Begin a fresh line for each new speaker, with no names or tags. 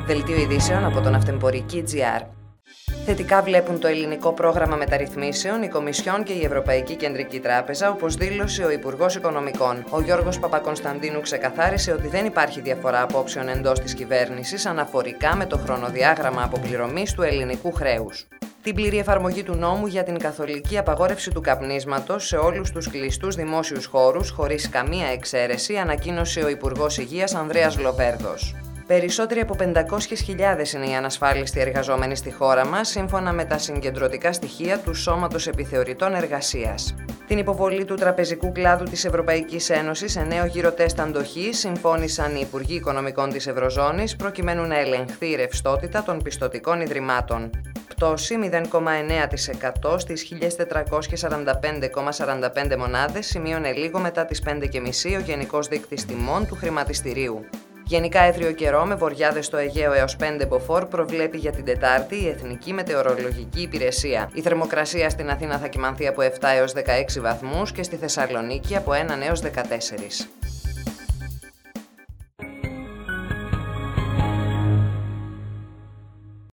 Δελτίο ειδήσεων από τον Αυτεμπορική.gr. Θετικά βλέπουν το ελληνικό πρόγραμμα μεταρρυθμίσεων, η Κομισιόν και η Ευρωπαϊκή Κεντρική Τράπεζα, όπως δήλωσε ο Υπουργός Οικονομικών. Ο Γιώργος Παπακωνσταντίνου ξεκαθάρισε ότι δεν υπάρχει διαφορά απόψεων εντός της κυβέρνησης αναφορικά με το χρονοδιάγραμμα αποπληρωμής του ελληνικού χρέους. Την πλήρη εφαρμογή του νόμου για την καθολική απαγόρευση του καπνίσματος σε όλους τους κλειστούς δημόσιους χώρους, χωρίς καμία εξαίρεση, ανακοίνωσε ο Υπουργός Υγείας Ανδρέας Λοβέρδος. Περισσότεροι από 500.000 είναι οι ανασφάλιστοι εργαζόμενοι στη χώρα μας, σύμφωνα με τα συγκεντρωτικά στοιχεία του Σώματος Επιθεωρητών Εργασίας. Την υποβολή του τραπεζικού κλάδου της Ευρωπαϊκής Ένωσης σε νέο γύρο τεστ αντοχής συμφώνησαν οι Υπουργοί Οικονομικών της Ευρωζώνης προκειμένου να ελεγχθεί η ρευστότητα των πιστωτικών ιδρυμάτων. Πτώση 0,9% στις 1.445,45 μονάδες σημείωνε λίγο μετά τις 5.30 ο Γενικός Δείκτης Τιμών του Χρηματιστηρίου. Γενικά έθριο καιρό με βοριάδες στο Αιγαίο έως 5 μποφόρ προβλέπει για την Τετάρτη η Εθνική Μετεωρολογική Υπηρεσία. Η θερμοκρασία στην Αθήνα θα κυμανθεί από 7 έως 16 βαθμούς και στη Θεσσαλονίκη από 1 έως 14.